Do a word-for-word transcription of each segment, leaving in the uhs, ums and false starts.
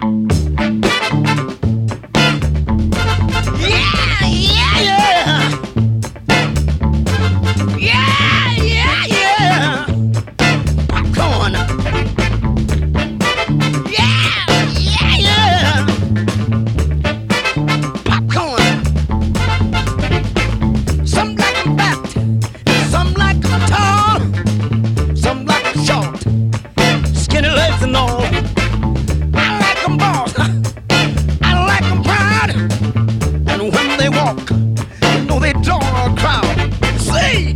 Yeah, yeah, yeah. Yeah, yeah, yeah. Popcorn. Yeah, yeah, yeah. Popcorn. Some like 'em fat, some like 'em tall, some like 'em short, skinny legs and all. I like 'em boss, I like 'em proud, and when they walk, you know they draw a crowd. See,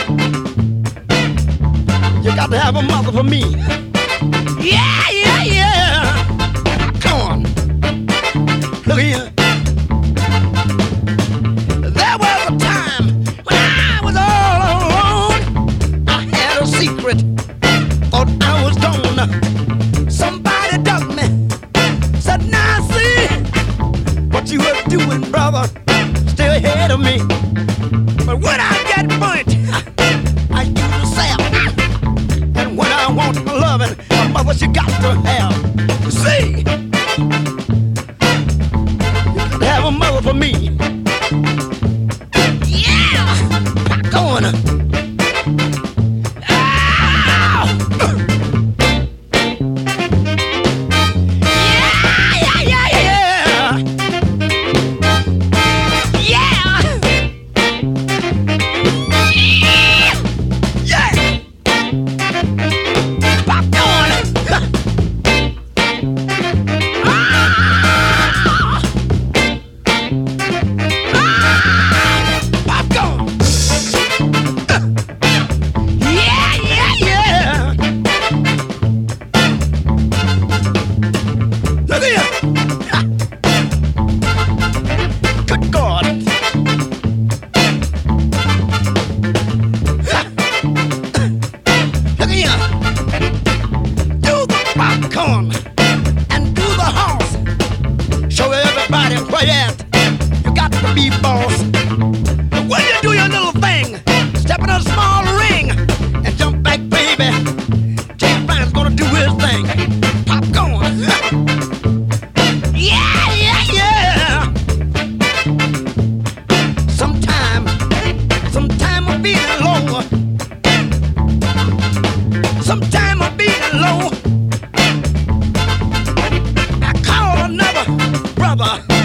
you got to have a mother for me. Yeah, yeah, yeah. Come on, look here. There was a time when I was all alone. I had a secret, thought I was gone. Somebody dug me, said, now see what you were doing, brother, still ahead of me. But when I get burnt, I use a sap. And when I want loving, my mother, she got to have. See, you got to have a mother for me. Yeah, popcorn. Ah! Yeah, yeah, yeah, yeah. Yeah. Yeah. Popcorn. Ah! Popcorn. Yeah, yeah, yeah. Look here. Ha. Good God. Ha. Look here. Do the popcorn and do the horse. Show everybody where you at. You got to be boss. When you do your little thing, step in a small ring and jump back, baby. Jay Brown's gonna do his thing. Popcorn. Yeah, yeah, yeah. Sometime, sometime I'm feeling low. Sometime I'm feeling low. I call another brother.